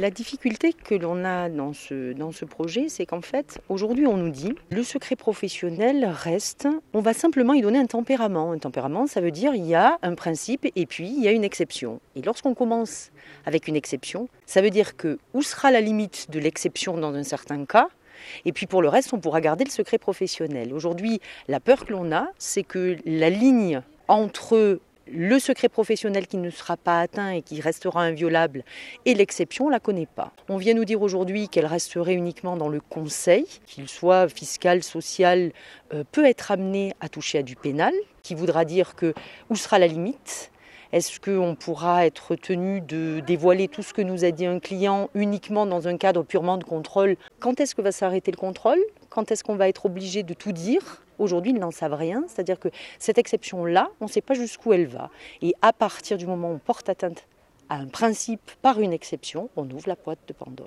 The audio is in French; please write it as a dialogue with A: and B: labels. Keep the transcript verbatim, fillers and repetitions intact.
A: La difficulté que l'on a dans ce, dans ce projet, c'est qu'en fait, aujourd'hui, on nous dit le secret professionnel reste, on va simplement y donner un tempérament. Un tempérament, ça veut dire il y a un principe et puis il y a une exception. Et lorsqu'on commence avec une exception, ça veut dire que où sera la limite de l'exception dans un certain cas ? Et puis pour le reste, on pourra garder le secret professionnel. Aujourd'hui, la peur que l'on a, c'est que la ligne entre le secret professionnel qui ne sera pas atteint et qui restera inviolable et l'exception, on ne la connaît pas. On vient nous dire aujourd'hui qu'elle resterait uniquement dans le conseil, qu'il soit fiscal, social, euh, peut être amené à toucher à du pénal, qui voudra dire que où sera la limite ? Est-ce qu'on pourra être tenu de dévoiler tout ce que nous a dit un client uniquement dans un cadre purement de contrôle ? Quand est-ce que va s'arrêter le contrôle ? Quand est-ce qu'on va être obligé de tout dire ? Aujourd'hui, ils n'en savent rien, c'est-à-dire que cette exception-là, on ne sait pas jusqu'où elle va. Et à partir du moment où on porte atteinte à un principe par une exception, on ouvre la boîte de Pandore.